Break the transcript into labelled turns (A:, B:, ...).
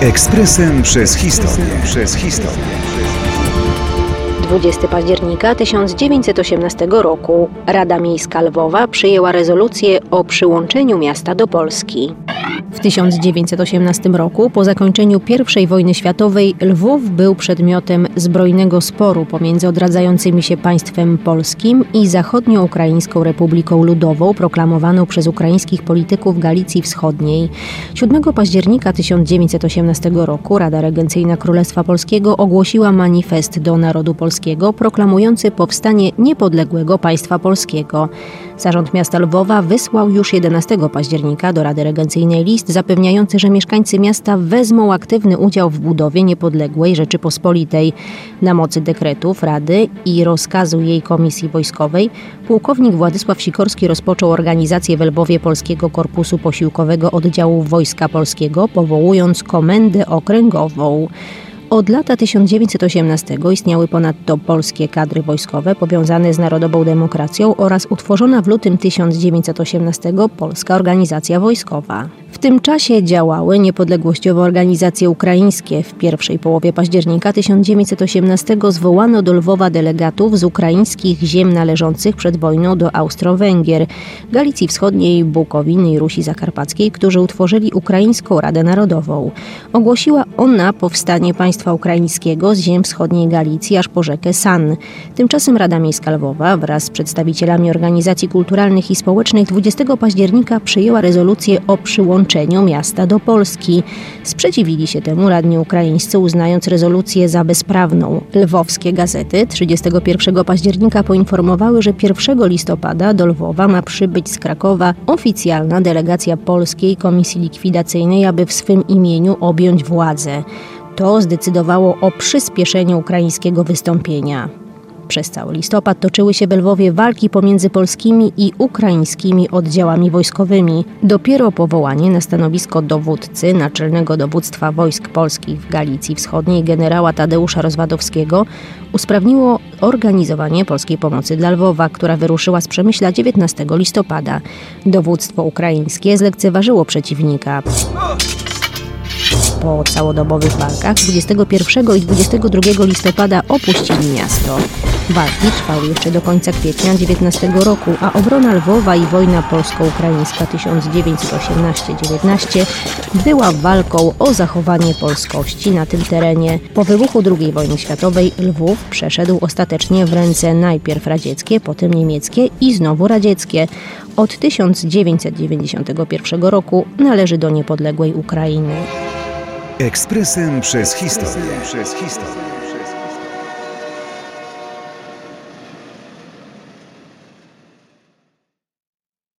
A: Ekspresem przez historię.
B: 20 października 1918 roku Rada Miejska Lwowa przyjęła rezolucję o przyłączeniu miasta do Polski. W 1918 roku, po zakończeniu I wojny światowej, Lwów był przedmiotem zbrojnego sporu pomiędzy odradzającymi się państwem polskim i Zachodnio-Ukraińską Republiką Ludową, proklamowaną przez ukraińskich polityków Galicji Wschodniej. 7 października 1918 roku Rada Regencyjna Królestwa Polskiego ogłosiła manifest do narodu polskiego, proklamujący powstanie niepodległego państwa polskiego. Zarząd miasta Lwowa wysłał już 11 października do Rady Regencyjnej list zapewniający, że mieszkańcy miasta wezmą aktywny udział w budowie niepodległej Rzeczypospolitej. Na mocy dekretów Rady i rozkazu jej komisji wojskowej pułkownik Władysław Sikorski rozpoczął organizację w Lwowie Polskiego Korpusu Posiłkowego Oddziału Wojska Polskiego, powołując Komendę Okręgową. Od lata 1918 istniały ponadto polskie kadry wojskowe powiązane z narodową demokracją oraz utworzona w lutym 1918 Polska Organizacja Wojskowa. W tym czasie działały niepodległościowe organizacje ukraińskie. W pierwszej połowie października 1918 zwołano do Lwowa delegatów z ukraińskich ziem należących przed wojną do Austro-Węgier, Galicji Wschodniej, Bukowiny i Rusi Zakarpackiej, którzy utworzyli Ukraińską Radę Narodową. Ogłosiła ona powstanie państwa ukraińskiego z ziem wschodniej Galicji aż po rzekę San. Tymczasem Rada Miejska Lwowa wraz z przedstawicielami organizacji kulturalnych i społecznych 20 października przyjęła rezolucję o przyłączeniu miasta do Polski. Sprzeciwili się temu radni ukraińscy, uznając rezolucję za bezprawną. Lwowskie gazety 31 października poinformowały, że 1 listopada do Lwowa ma przybyć z Krakowa oficjalna delegacja Polskiej Komisji Likwidacyjnej, aby w swym imieniu objąć władzę. To zdecydowało o przyspieszeniu ukraińskiego wystąpienia. Przez cały listopad toczyły się w Lwowie walki pomiędzy polskimi i ukraińskimi oddziałami wojskowymi. Dopiero powołanie na stanowisko dowódcy Naczelnego Dowództwa Wojsk Polskich w Galicji Wschodniej generała Tadeusza Rozwadowskiego usprawniło organizowanie polskiej pomocy dla Lwowa, która wyruszyła z Przemyśla 19 listopada. Dowództwo ukraińskie zlekceważyło przeciwnika. Po całodobowych walkach 21 i 22 listopada opuścili miasto. Walki trwały jeszcze do końca kwietnia 19 roku, a obrona Lwowa i wojna polsko-ukraińska 1918-19 była walką o zachowanie polskości na tym terenie. Po wybuchu II wojny światowej Lwów przeszedł ostatecznie w ręce najpierw radzieckie, potem niemieckie i znowu radzieckie. Od 1991 roku należy do niepodległej Ukrainy.
A: Ekspresem przez historię.